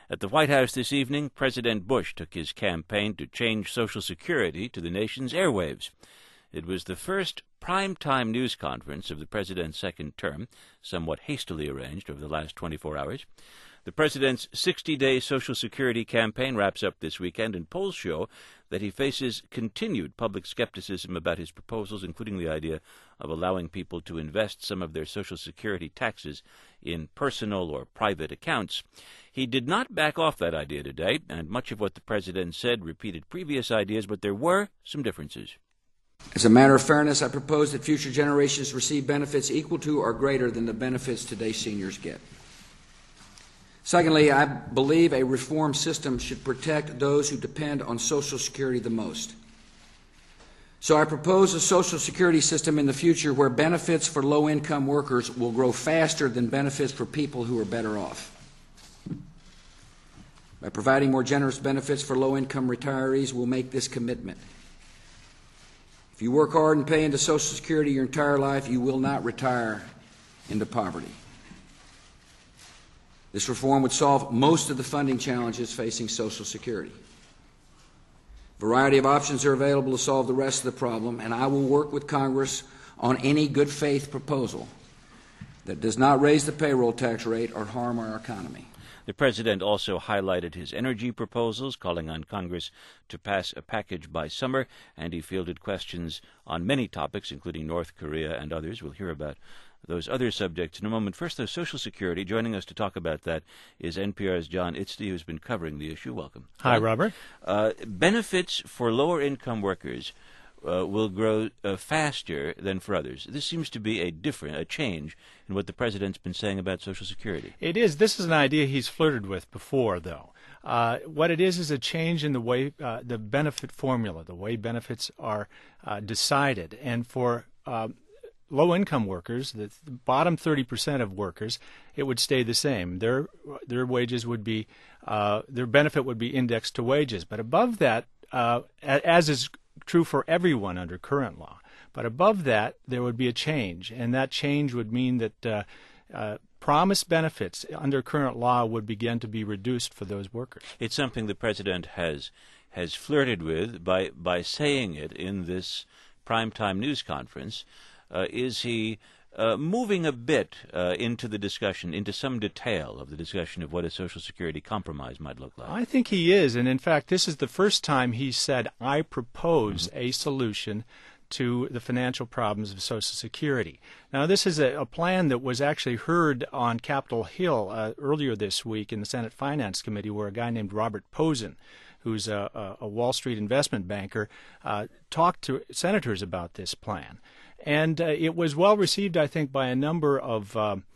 At the White House this evening, President Bush took his campaign to change Social Security to the nation's airwaves. It was the first prime-time news conference of the president's second term, somewhat hastily arranged over the last 24 hours. The president's 60-day Social Security campaign wraps up this weekend, and polls show that he faces continued public skepticism about his proposals, including the idea of allowing people to invest some of their Social Security taxes in personal or private accounts. He did not back off that idea today, and much of what the president said repeated previous ideas, but there were some differences. As a matter of fairness, I propose that future generations receive benefits equal to or greater than the benefits today's seniors get. Secondly, I believe a reform system should protect those who depend on Social Security the most. So I propose a Social Security system in the future where benefits for low-income workers will grow faster than benefits for people who are better off. By providing more generous benefits for low-income retirees, we'll make this commitment. If you work hard and pay into Social Security your entire life, you will not retire into poverty. This reform would solve most of the funding challenges facing Social Security. A variety of options are available to solve the rest of the problem, and I will work with Congress on any good faith proposal that does not raise the payroll tax rate or harm our economy. The president also highlighted his energy proposals, calling on Congress to pass a package by summer, and he fielded questions on many topics, including North Korea and others. We'll hear about those other subjects in a moment. First, though, Social Security. Joining us to talk about that is NPR's John Itzty, who's been covering the issue. Welcome. Hi, Robert. Benefits for lower-income workers will grow faster than for others. This seems to be a change in what the president's been saying about Social Security. It is. This is an idea he's flirted with before, though. What it is a change in the way the benefit formula, the way benefits are decided. And for low-income workers, the bottom 30% of workers, it would stay the same. Their wages would be, their benefit would be indexed to wages. But above that, as is true for everyone under current law, but above that, there would be a change, and that change would mean that promised benefits under current law would begin to be reduced for those workers. It's something the president has flirted with by saying it in this primetime news conference. Is he moving a bit into the discussion, into some detail of the discussion of what a Social Security compromise might look like? I think he is, and in fact, this is the first time he said, I propose a solution to the financial problems of Social Security. Now, this is a plan that was actually heard on Capitol Hill earlier this week in the Senate Finance Committee, where a guy named Robert Posen, who's a Wall Street investment banker, talked to senators about this plan. And it was well received, I think, by a number of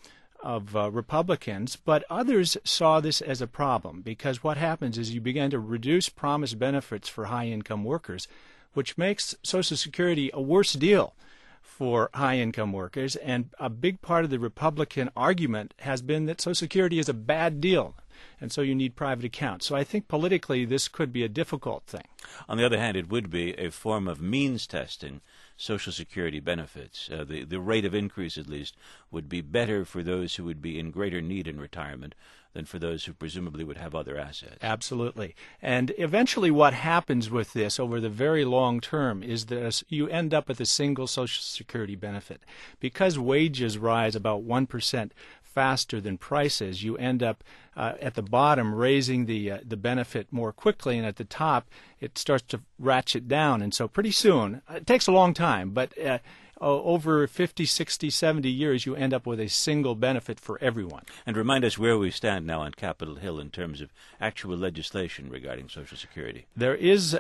Republicans, but others saw this as a problem because what happens is you begin to reduce promised benefits for high-income workers, which makes Social Security a worse deal for high-income workers. And a big part of the Republican argument has been that Social Security is a bad deal, and so you need private accounts. So I think politically this could be a difficult thing. On the other hand, it would be a form of means testing Social Security benefits. The rate of increase, at least, would be better for those who would be in greater need in retirement than for those who presumably would have other assets. Absolutely. And eventually what happens with this over the very long term is that you end up with a single Social Security benefit. Because wages rise about 1% faster than prices, you end up at the bottom raising the benefit more quickly, and at the top it starts to ratchet down. And so pretty soon, it takes a long time, but over 50, 60, 70 years, you end up with a single benefit for everyone. And remind us where we stand now on Capitol Hill in terms of actual legislation regarding Social Security. There is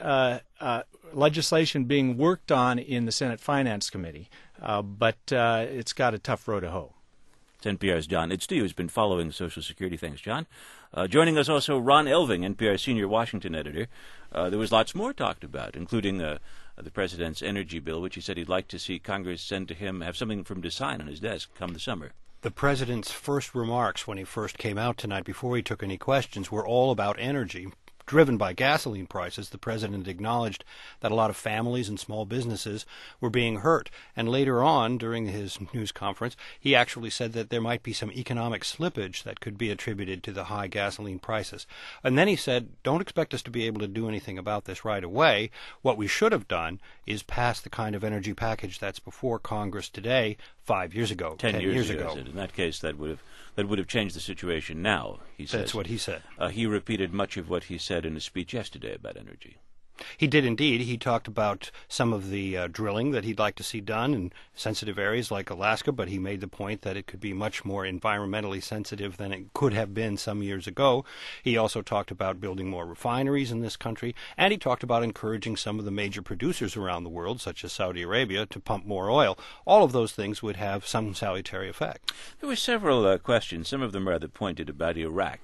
legislation being worked on in the Senate Finance Committee, but it's got a tough road to hoe. It's NPR's John Itzty, who's been following Social Security. Thanks, John. Joining us also, Ron Elving, NPR senior Washington editor. There was lots more talked about, including the president's energy bill, which he said he'd like to see Congress send to him, have something from him to sign on his desk come the summer. The president's first remarks when he first came out tonight, before he took any questions, were all about energy, driven by gasoline prices. The president acknowledged that a lot of families and small businesses were being hurt. And later on, during his news conference, he actually said that there might be some economic slippage that could be attributed to the high gasoline prices. And then he said, don't expect us to be able to do anything about this right away. What we should have done is pass the kind of energy package that's before Congress today 5 years ago, 10 years ago. In that case, that would have changed the situation now, he says. That's what he said. He repeated much of what he said in a speech yesterday about energy. He did indeed. He talked about some of the drilling that he'd like to see done in sensitive areas like Alaska, but he made the point that it could be much more environmentally sensitive than it could have been some years ago. He also talked about building more refineries in this country, and he talked about encouraging some of the major producers around the world, such as Saudi Arabia, to pump more oil. All of those things would have some salutary effect. There were several questions, some of them rather pointed, about Iraq.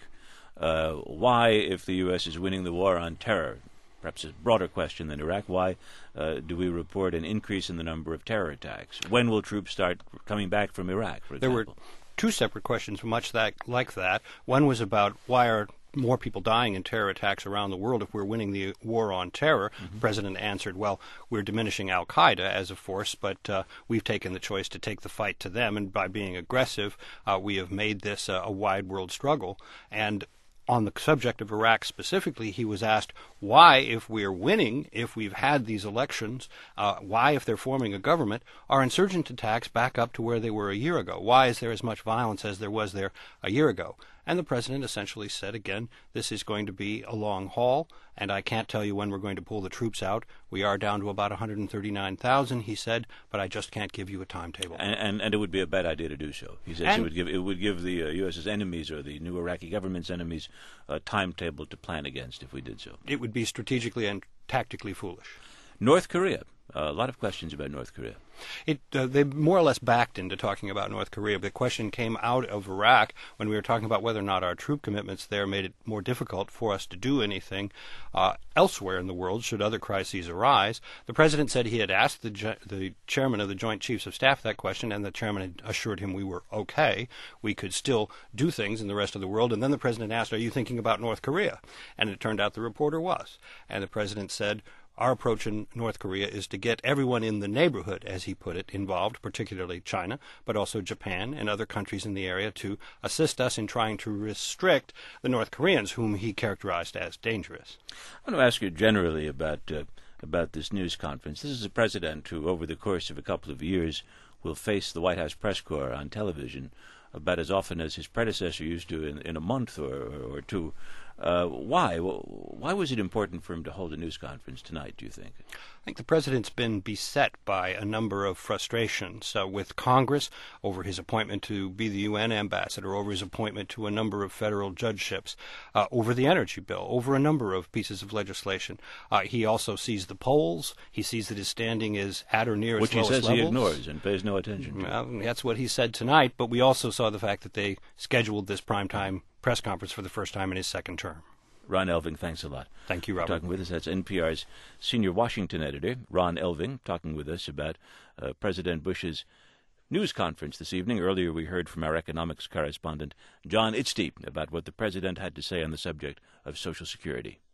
Why, if the U.S. is winning the war on terror, perhaps a broader question than Iraq, why do we report an increase in the number of terror attacks? When will troops start coming back from Iraq, for example? There were two separate questions much like that. One was about why are more people dying in terror attacks around the world if we're winning the war on terror. The president answered, well, we're diminishing al-Qaeda as a force, but we've taken the choice to take the fight to them, and by being aggressive, we have made this a wide world struggle. And on the subject of Iraq specifically, he was asked why, if we're winning, if we've had these elections, why, if they're forming a government, are insurgent attacks back up to where they were a year ago? Why is there as much violence as there was there a year ago? And the president essentially said, again, this is going to be a long haul, and I can't tell you when we're going to pull the troops out. We are down to about 139,000, he said, but I just can't give you a timetable. And it would be a bad idea to do so. He says it would give the U.S.'s enemies, or the new Iraqi government's enemies, a timetable to plan against if we did so. It would be strategically and tactically foolish. North Korea. A lot of questions about North Korea. They more or less backed into talking about North Korea. The question came out of Iraq when we were talking about whether or not our troop commitments there made it more difficult for us to do anything elsewhere in the world should other crises arise. The president said he had asked the chairman of the Joint Chiefs of Staff that question, and the chairman had assured him we were okay. We could still do things in the rest of the world. And then the president asked, are you thinking about North Korea? And it turned out the reporter was. And the president said, our approach in North Korea is to get everyone in the neighborhood, as he put it, involved, particularly China, but also Japan and other countries in the area, to assist us in trying to restrict the North Koreans, whom he characterized as dangerous. I want to ask you generally about this news conference. This is a president who, over the course of a couple of years, will face the White House press corps on television about as often as his predecessor used to in a month or two. Why? Why was it important for him to hold a news conference tonight, do you think? I think the president's been beset by a number of frustrations with Congress over his appointment to be the UN ambassador, over his appointment to a number of federal judgeships, over the energy bill, over a number of pieces of legislation. He also sees the polls. He sees that his standing is at or near its lowest levels. Which he says he ignores and pays no attention to. Well, that's what he said tonight, but we also saw the fact that they scheduled this primetime press conference for the first time in his second term. Ron Elving, thanks a lot. Thank you, Robert. Talking with us, that's NPR's senior Washington editor, Ron Elving, talking with us about President Bush's news conference this evening. Earlier we heard from our economics correspondent, John Itzty, about what the president had to say on the subject of Social Security.